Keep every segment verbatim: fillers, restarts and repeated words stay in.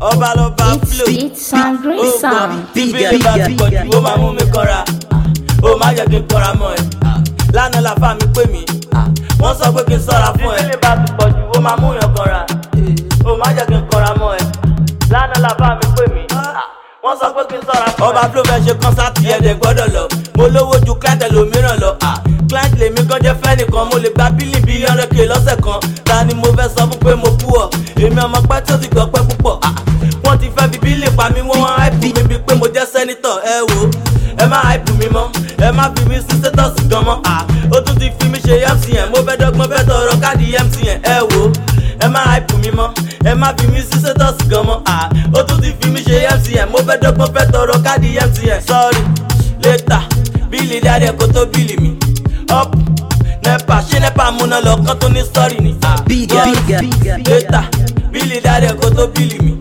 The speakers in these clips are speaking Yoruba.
ọba lọba flow. It's angry sound. Bíbélì bá ti pọ̀jù ó máa mú mi kọ́ra, ó máa jẹ́ kí n kọ́ra mọ́ ẹ. Lánàá làfáà mi pè mí, wọ́n sọ pé kí n ṣọ́ra fún ẹ. Bíbélì bá ti pọ̀jù ó máa mú yàn kọ́ra, ó máa jẹ́ kí n kọ́ra mọ́ ẹ. Lánàá làfáà mi pè mí, wọ́n sọ pé kí n ṣọ́ra fún ẹ. Ọba flow fẹ́ ṣe kọ́nsáàtì ẹ̀dẹ̀ gbọ́dọ̀ lọ, mo lówó ju client ẹlòmíràn lọ. Client lèmi gan jẹ́ fẹ́ nìkan, mo lè gba bílì bí hundred k lọ́sẹ̀ kan. Ta ni mo fẹ́ sọ fún pé mo kú ọ? Èmi ọmọ pẹ́ tó ti gbọ́ pẹ́ púpọ̀. Wọ́n ti fẹ́ fi bílì pa mí, wọ́n wá hype mi bíi pé mo jẹ́ sẹ́nitọ̀. Ẹ wo, ẹ má hype mi mọ́, ẹ má fi mi sí status gan mọ́. Ó tún ti fi mi ṣe M C N, mo fẹ́ dọ́gbọ́n fẹ́ tọrọ káàdì M T N. Ẹ wo, ẹ má hype mi mọ́, ẹ má fi mi sí status gan mọ́. Ó tún ti fi mi ṣe M C N, mo fẹ́ dọ́gbọ́n fẹ́ tọrọ káàdì M T N. Sorry, later, bílì dáadé kó tó bílì mi. Up, nepa, ṣé nepa múná lọ kán tó ní sọ́ọ̀rì ni. Later, bílì dáadé kó tó bílì mi.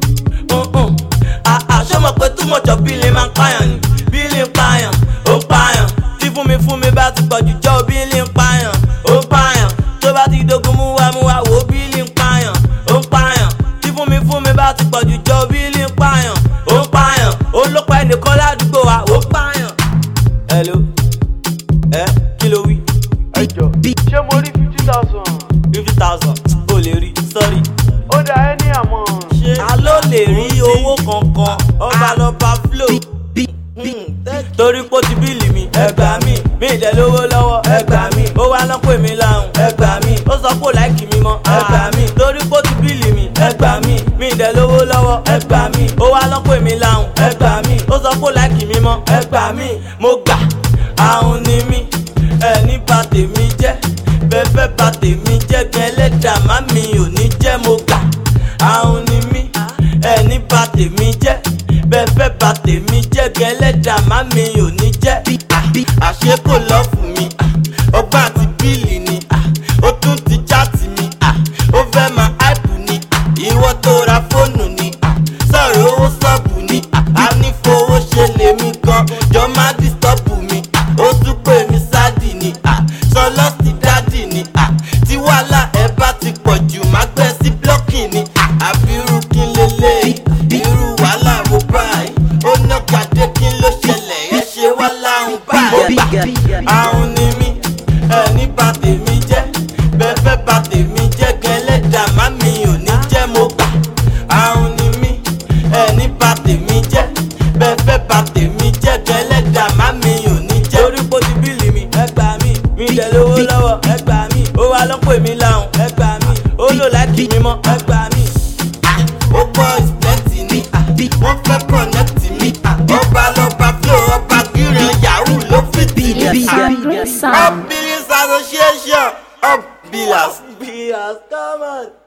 Ṣé mo pé too much of bílì máa ń pààyàn ni? Bílì ń pààyàn, ó ń pààyàn. Tí fún mi fún mi bá ti pọ̀jù jọ bílì ń pààyàn, ó ń pààyàn. Tó bá ti dogun mú wá mú wá wò bílì ń pààyàn, ó ń pààyàn. Tí fún mi fún mi bá ti pọ̀jù jọ bílì ń pààyàn, ó ń pààyàn. Ó ló pa ẹnìkan ládùúgbò wa, ó ń pààyàn. Hello, ẹ kí ló wí? Ẹ jọ, ṣé mo rí fifty thousand? Fifty thousand, o lè rí, sorry. Ó dá ẹ ní àmọ́. A ló lè rí owó kankan, ọba lọba flow. Torí pé ó ti bílì mi, ẹ gbà mí. Mi ìdẹ lówó lọ́wọ́, ẹ gbà mí. Ó wá lọ́ pè mí láhùn, ẹ gbà mí. Ó sọ pé ó láìkì mi mọ́, ẹ gbà mí. Torí pé ó ti bílì mi, ẹ gbà mí. Mi ìdẹ lówó lọ́wọ́, ẹ gbà mí. Ó wá lọ́ pè mí láhùn, ẹ gbà mí. Ó sọ pé ó láìkì mi mọ́, ẹ gbà mí. Mo gbà, àhùn ni mí, ẹni bà tèmi jẹ́. Bẹ́ẹ̀ bà tèmi jẹ́ gẹ́lẹ́dà má mi ò ní jẹ́. Mo gbà, àhùn ni mí, ẹni bà tèmi jẹ́. Bẹ́ẹ̀ bà tèmi jẹ́ gẹ́lẹ́dà má mi ò ní jẹ́. Àṣé kò lọ fún mi, ọgbà àti bílì ni. Ó tún ti chaati mi, ó fẹ́ máa hype ni. Ìwọ tó ra fóònù ni, sọ̀rọ̀ owó sọ́ọ̀bù ni. A ní fowó ṣe lèmi gan, jọ má disturb mi. Ó tún pè mí sádì ni, sọlọ́sì dádì ni. Tí wàhálà ẹ bá ti pọ̀ jù má gbẹ sí blọ́kì ni. Àbírú kí n lélẹ̀, irú wàhálà wo báyìí. Ó ná kàdé kí ló ṣẹlẹ̀, ẹ ṣe wá láhùn báyìí. Àhùn ni mí, ẹni bà tèmi jẹ́. Bẹ́ẹ̀ bà tèmi jẹ́ gẹ́lẹ́dà má mi ò ní jẹ́. Mo gbà, àhùn ni mí, ẹni bà tèmi jẹ́. Bẹ́ẹ̀ bà tèmi jẹ́ gẹ́lẹ́dà má mi ò ní jẹ́. Torí pé ó ti bílì mi, ẹ gbà mí. Mi ìdẹ lówó lọ́wọ́, ẹ gbà mí. Ó wá lọ́ pè mí láhùn, ẹ gbà mí. Ó lò láìkì mi mọ́, ẹ gbà mí. Ó gbọ́ ìsìlẹ́ǹtì ni, wọ́n fẹ́ kọ̀nẹ́tì mi. Ọba lọba flow, ọba gíran yahoo ló fìtì mi. It's angry Up sound. Billings Association, up Billers. Billers, come on.